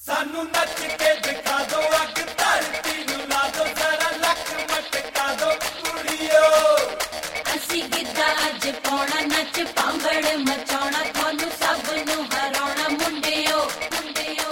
सानू नच के दिखा दो अग धरती नू ला दो जरा लक मटका दो कुड़ियो असी गिद्धा अज पाउणा नच पांगड़ मचाउणा थानू सब नू हराउणा मुंडियो मुंडियो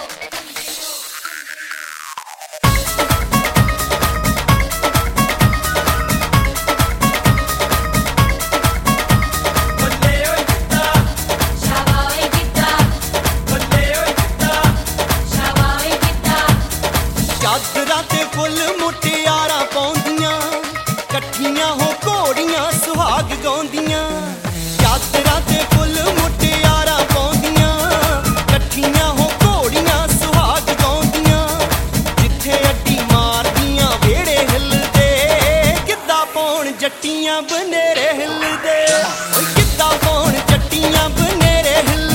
ਚਾਦਰਾਂ ਤੇ ਫੁੱਲ ਮੁਟਿਆਰਾਂ ਪਾਉਂਦੀਆਂ ਇਕੱਠੀਆਂ ਹੋ ਘੋੜੀਆਂ ਸੁਹਾਗ ਗਾਉਂਦੀਆਂ ਚਾਦਰਾਂ ਤੇ ਫੁੱਲ ਮੁਟਿਆਰਾਂ ਪਾਉਂਦੀਆਂ ਇਕੱਠੀਆਂ ਹੋ ਘੋੜੀਆਂ ਸੁਹਾਗ ਗਾਉਂਦੀਆਂ ਜਿੱਥੇ ਅੱਡੀ ਮਾਰਦੀਆਂ ਵੇੜੇ ਹਿੱਲਦੇ ਗਿੱਧਾ ਪਾਉਣ ਜੱਟੀਆਂ ਬਨੇਰੇ ਹਿੱਲਦੇ ਓਏ ਗਿੱਧਾ ਪਾਉਣ ਜੱਟੀਆਂ ਬਨੇਰੇ ਹਿੱਲਦੇ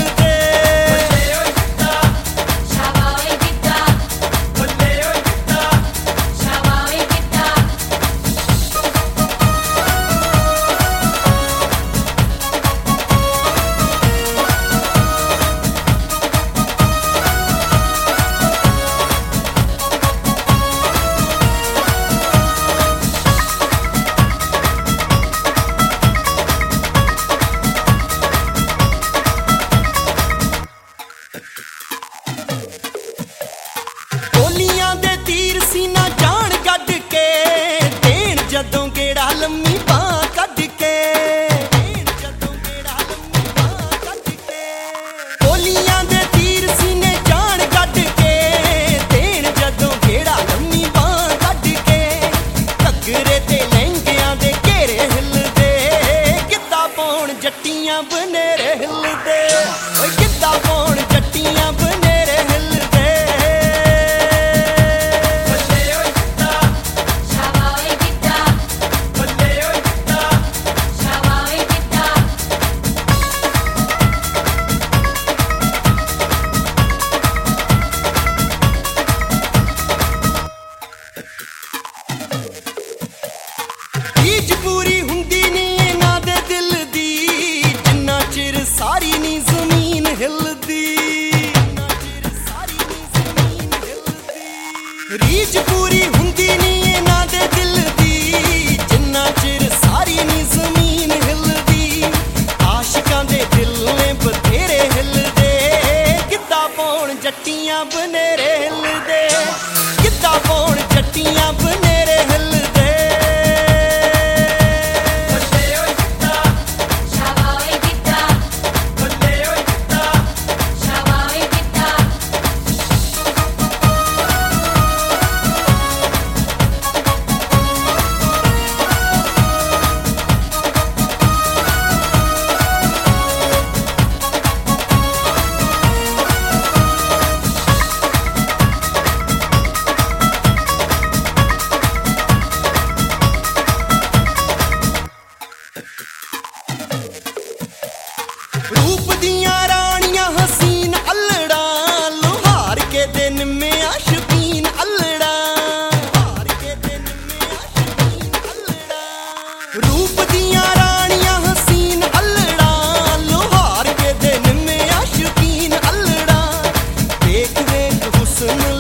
ਗੋਲੀਆਂ ਦੇ ਤੀਰ ਸੀਨਾ ਜਾਣ ਕੱਢ ਕੇ ਦੇਣ ਜਦੋਂ ਗੇੜਾ ਲੰਮੀ ਬਾਹ ਕੱਢ ਕੇ ਦੇਣ ਜਦੋਂ ਗੇੜਾ ਲੰਮੀ ਬਾਹ ਕੱਢ ਕੇ ਗੋਲੀਆਂ ਦੇ ਤੀਰ ਸੀਨੇ ਜਾਣ ਕੱਢ ਕੇ ਦੇਣ ਜਦੋਂ ਗੇੜਾ ਲੰਮੀ ਬਾਹ ਕੱਢ ਕੇ ਘੱਗਰੇ ਤੇ ਲਹਿੰਗਿਆਂ ਦੇ ਘੇਰੇ ਹਿੱਲਦੇ ਗਿੱਧਾ ਪਾਉਣ ਜੱਟੀਆਂ ਬਨੇਰੇ ਹਿੱਲਦੇ ਓਏ ਗਿੱਧਾ ਪਾਉਣ ਜੱਟੀਆਂ ਬਨੇਰੇ ਹਿੱਲਦੇ ਰੀਝ ਪੂਰੀ ਹੁੰਦੀ ਨੀ ਇਹਨਾਂ ਦੇ ਦਿਲ ਦੀ ਜਿੰਨਾ ਚਿਰ ਸਾਰੀ ਨੀ ਜ਼ਮੀਨ ਹਿੱਲਦੀ ਜਿੰਨਾ ਚਿਰ ਸਾਰੀ ਨੀ ਜ਼ਮੀਨ ਹਿੱਲਦੀ ਰੀਝ ਪੂਰੀ ਹੁੰਦੀ ਨੀ ਇਹਨਾਂ ਦੇ ਦਿਲ ਦੀ ਜਿੰਨਾ ਚਿਰ ਸਾਰੀ ਨੀ ਜ਼ਮੀਨ ਹਿੱਲਦੀ ਆਸ਼ਿਕਾਂ ਦੇ ਦਿਲ ਨੇ ਬਥੇਰੇ ਹਿੱਲਦੇ ਗਿੱਧਾ ਪਾਉਣ ਜੱਟੀਆਂ ਬਨੇਰੇ ਹਿੱਲਦੇ ਗਿੱਧਾ ਪਾਉਣ ਜੱਟੀਆਂ ਬਨੇਰੇ ਹਿੱਲਦੇ रूप दियां रानियां हसीन अल्लड़ा लोहार के दिन में आशकीन अल्लड़ा लोहार के दिन में आशकीन अल्लड़ा रूप दियां रानियां हसीन अल्लड़ा लोहार के दिन में आशकीन अल्लड़ा देख देख हुस्न